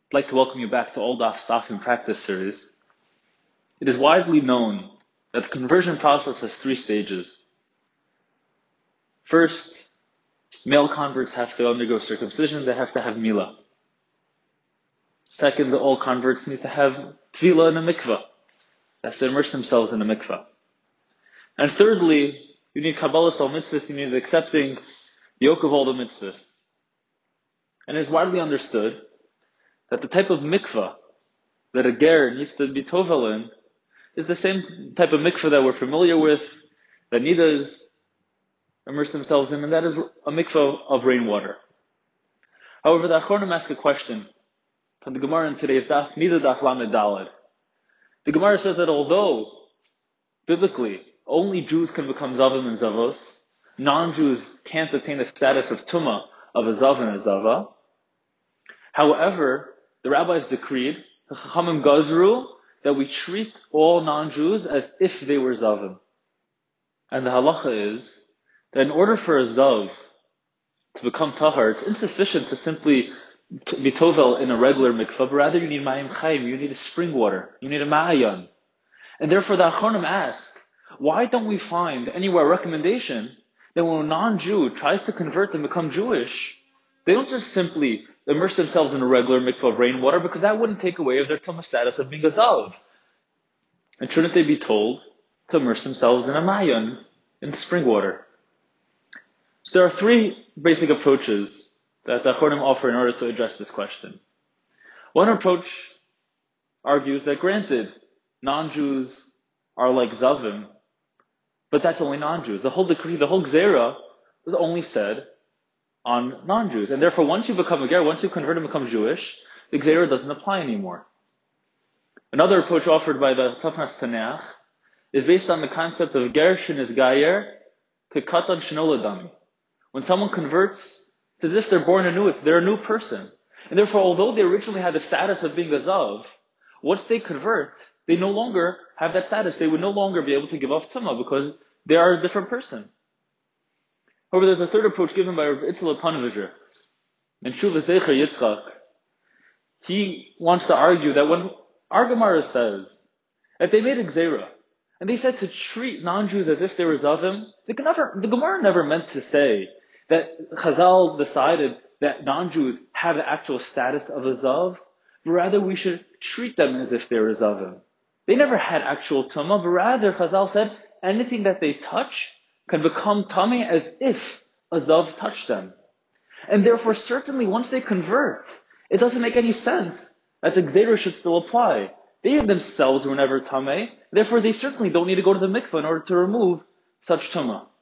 I'd like to welcome you back to Old Daf Stafim Practice Series. It is widely known that the conversion process has 3 stages. First, male converts have to undergo circumcision, they have to have milah. Second, all converts need to have tefillah in a mikveh. They have to immerse themselves in a mikveh. And thirdly, you need Kabbalas al mitzvahs, you need accepting the yoke of all the mitzvahs. And it is widely understood that the type of mikveh that a ger needs to be tovel in is the same type of mikveh that we're familiar with, that nidas immerse themselves in, and that is a mikveh of rainwater. However, the Achronim ask a question from the Gemara in today's daf, Nida daf lamed daled. The Gemara says that although, biblically, only Jews can become zavim and zavos, non-Jews can't attain the status of tumah of a zav and a zava. However, the rabbis decreed, the Chachamim gazru, that we treat all non-Jews as if they were zavim. And the halacha is that in order for a zav to become tahar, it's insufficient to simply be tovel in a regular mikvah, but rather you need mayim chayim, you need a spring water, you need a ma'ayan. And therefore the Achronim ask, why don't we find anywhere a recommendation that when a non-Jew tries to convert and become Jewish, they don't just simply immerse themselves in a regular mikvah of rainwater, because that wouldn't take away of their tumah status of being a zav. And shouldn't they be told to immerse themselves in a ma'ayan, in the spring water? So there are 3 basic approaches that the Achronim offer in order to address this question. One approach argues that granted, non-Jews are like zavim, but that's only non-Jews. The whole decree, the whole gzera was only said on non-Jews. And therefore, once you become a ger, once you convert and become Jewish, the gzera doesn't apply anymore. Another approach offered by the Tzafnas Taneach is based on the concept of ger shenis gayer kekatan shenoladami. When someone converts, it's as if they're born anew, they're a new person. And therefore, although they originally had the status of being a zav, once they convert, they no longer have that status. They would no longer be able to give off tumah because they are a different person. However, there's a third approach given by Rav Itzel Panovizher. In Shuvah Zecher Yitzchak, he wants to argue that when our Gemara says that they made a gzera, and they said to treat non-Jews as if they were zavim, the Gemara never meant to say that Chazal decided that non-Jews have the actual status of a zav, but rather we should treat them as if they were zavim. They never had actual tumah, but rather Chazal said anything that they touch can become tummy as if a zav touched them. And therefore, certainly once they convert, it doesn't make any sense that the gzera should still apply. They themselves were never tameh, therefore they certainly don't need to go to the mikveh in order to remove such tumah.